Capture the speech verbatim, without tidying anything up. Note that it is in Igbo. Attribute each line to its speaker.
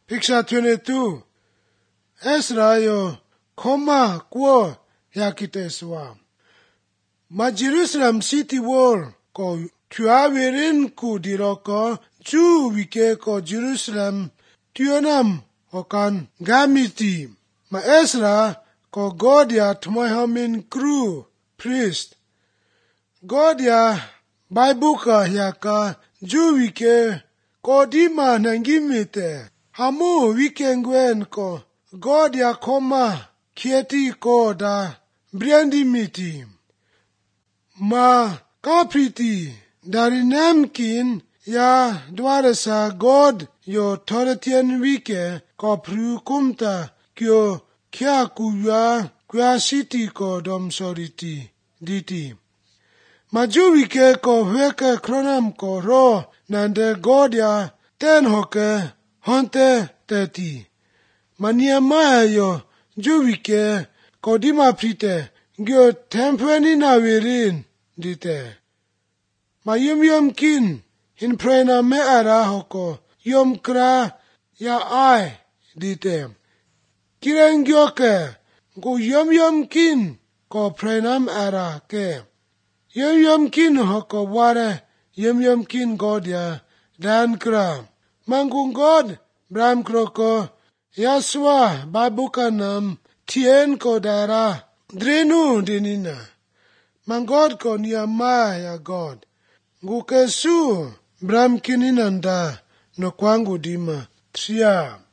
Speaker 1: Picture twenty-two. Ezra yo koma kwo yakiteswa. Ma Jerusalem city wall ko tuawirin ku diroko ju wike ko Jerusalem tuanam okan gamiti. Ma Ezra ko Godia tmohamin crew priest. Godia Baibuka yaka ju wike ko dima nangimite. Hamu wikengwen ko Godia koma kieti ko da brandi miti. Ma kapriti dari namkin ya dwarasa God yo toretien wike ko prukumta kyo kya kuya kya city ko dom soriti diti. Maju wike ko weke kronam ko ro nande Godia ten hoke honte teti. Maniamaya yo juwike ko dima prite gyo tempweni na wirin dite. Ma yum yum kin hin prena me ara hoko yum kra ya ai dite. Kireng gyo ke go yum yum kin ko prenam ara ke. Yum yum kin hoko ware yum yum kin Godia dan kra. Mangung God bram kroko Yaswa babukanam tien ko dara drenu dinina. Mangod ko niyama ya God. Ngukesu bram kininanda no kwangu dima. Tria.